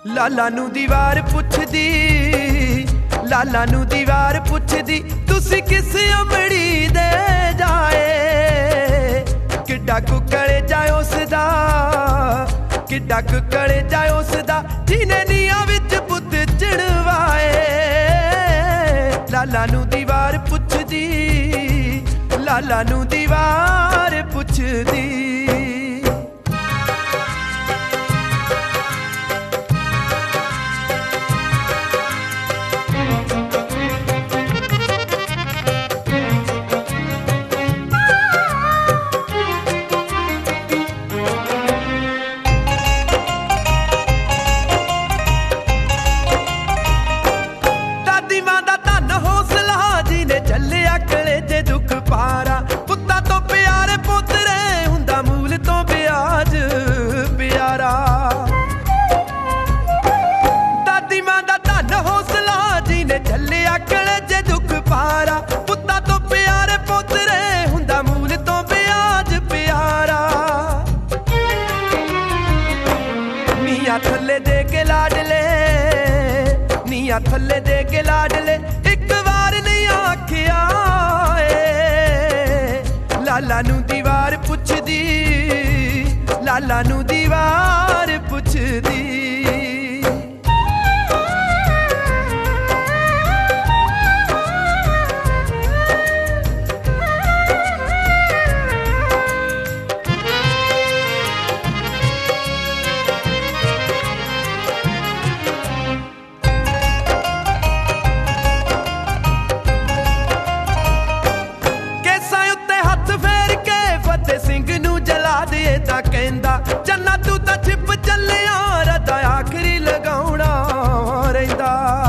ਲਾਲਾ ਨੂੰ ਦੀਵਾਰ ਪੁੱਛਦੀ, ਲਾਲਾ ਨੂੰ ਦੀਵਾਰ ਪੁੱਛਦੀ, ਤੁਸੀਂ ਕਿਸ ਅਮੜੀ ਦੇ ਜਾਏ। ਕਿੱਡਾ ਕੁਕੜੇ ਜਾਏ ਉਸਦਾ, ਕਿੱਡਾ ਕੁਕੜੇ ਜਾਏ ਉਸਦਾ, ਜਿਹਨੇ ਨੀਆਂ ਵਿੱਚ ਪੁੱਤ ਚੜਵਾਏ। ਲਾਲਾ ਨੂੰ ਦੀਵਾਰ ਪੁੱਛਦੀ, ਲਾਲਾ ਨੂੰ ਦੀਵਾਰ ਪੁੱਛਦੀ। थल्ले दे के लाडले, नीया थल्ले दे के लाडले, एक बार नहीं आखिया। लाला नू दीवार पुछदी, लाला नू दीवार पुछदी। कहंदा चन्ना तू तां छिप चलिया, रदा आखरी लगाउणा रहिंदा।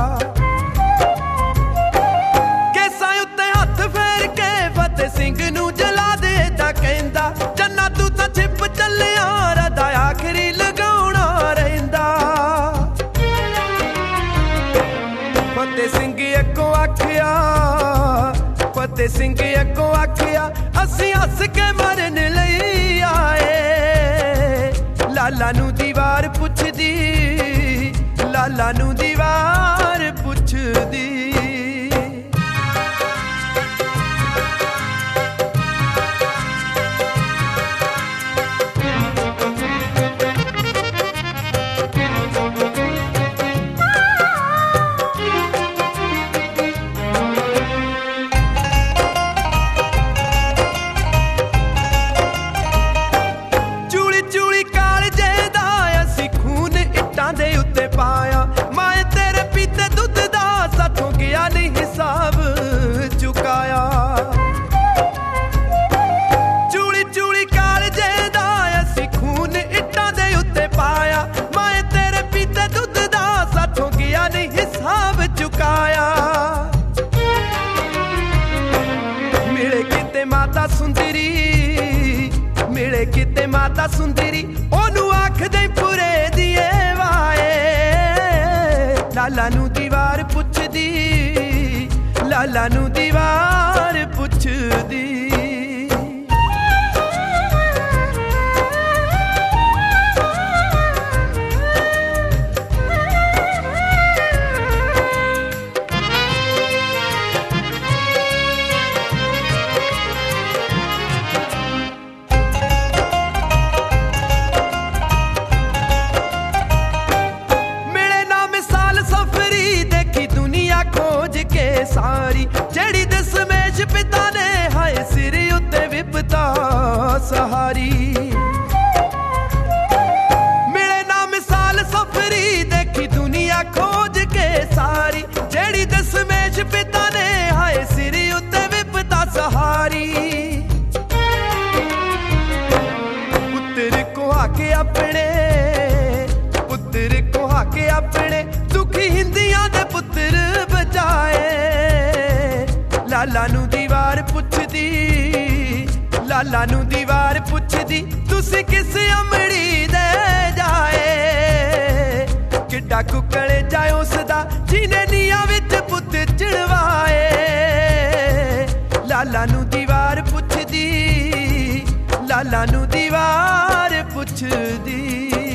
केसां उत्ते हथ फेर के फतेह सिंह नू जला दे तां कहंदा चन्ना तू तां छिप चलिया, रदा आखरी लगाउणा रहिंदा। फतेह सिंह अग्गों आखिया, फतेह सिंह अग्गों आखिया, असीं हस के मरन लई आए। लाला नू दीवार पुछदी, लाला नू दीवार पुछदी। सुंदरी मिले किते माता सुंदरी, ओनू आख दे पुरे दिए वाए। लाला नू दीवार पुछदी, लाला नू दीवार पुछदी। सारी जड़ी दसमेश पिता ने हाय सिर उत्ते विपता सहारी। मिले ना मिसाल सफरी, देखी दुनिया खोज के सारी, जड़ी दसमेश पिता ने हाय सिर उत्ते विपता सहारी। पुत्र को आके अपने, पुत्र को आके अपने, दुखी हिंदियां दे पुत्र बचाए। लाला नू दीवार पुछदी, लाला नू दीवार पुछदी, तुसी किस अमड़ी दे जाए। किड्डा कुकड़े जाए उसदा, जिने नीया विच पुत चढ़वाए। लाला नू दीवार पुछदी, लाला नू दीवार पुछदी।